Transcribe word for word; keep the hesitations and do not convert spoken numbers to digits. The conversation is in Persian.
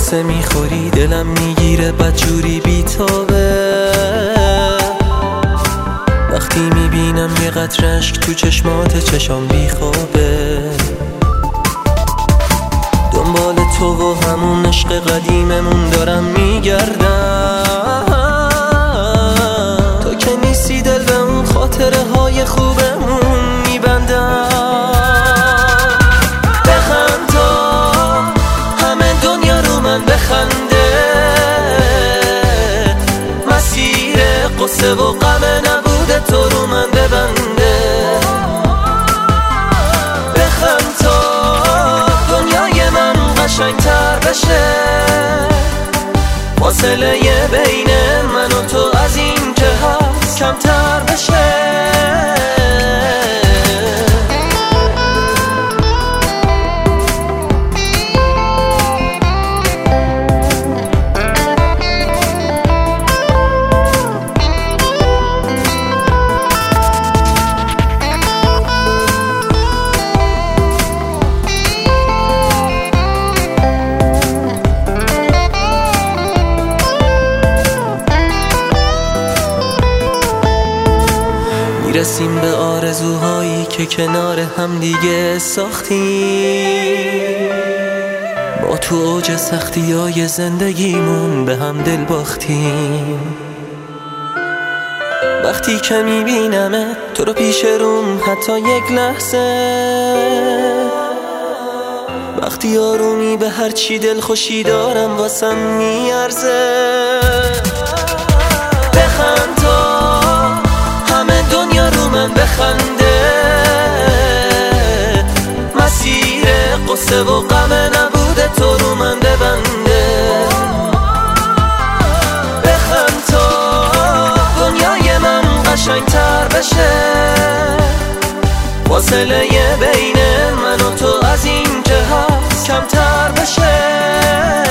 قصه میخوری دلم میگیره بدجوری بیتابه. وقتی میبینم یه قطره اشک تو چشمات چشام بیخوابه. دنبال تو و همون عشق قدیممون دارم میگردم. تو که نیستی دل به اون خاطره های خوبمون میبندم. بخند تا همه دنیا رو من بخنده. مسیر قصه و غم نبوده تو رو من ببنده. بخند تا دنیای من قشنگتر بشه. فاصله بین من و تو از این که هست کمتر بشه. میرسیم به آرزوهایی که کنار هم دیگه ساختیم. با تو اوج سختی های زندگیمون به هم دل باختیم. وقتی که میبینمه تو رو پیش روم حتی یک لحظه. وقتی آرومی به هر چی دل خوشی دارم واسم میارزه. بخند تا همه دنیا رو من بخنده. مسیر قصه و غم نبوده تو رو من ببنده. بخند تا دنیای من قشنگتر بشه. فاصله بین من و تو از این که هست کمتر بشه.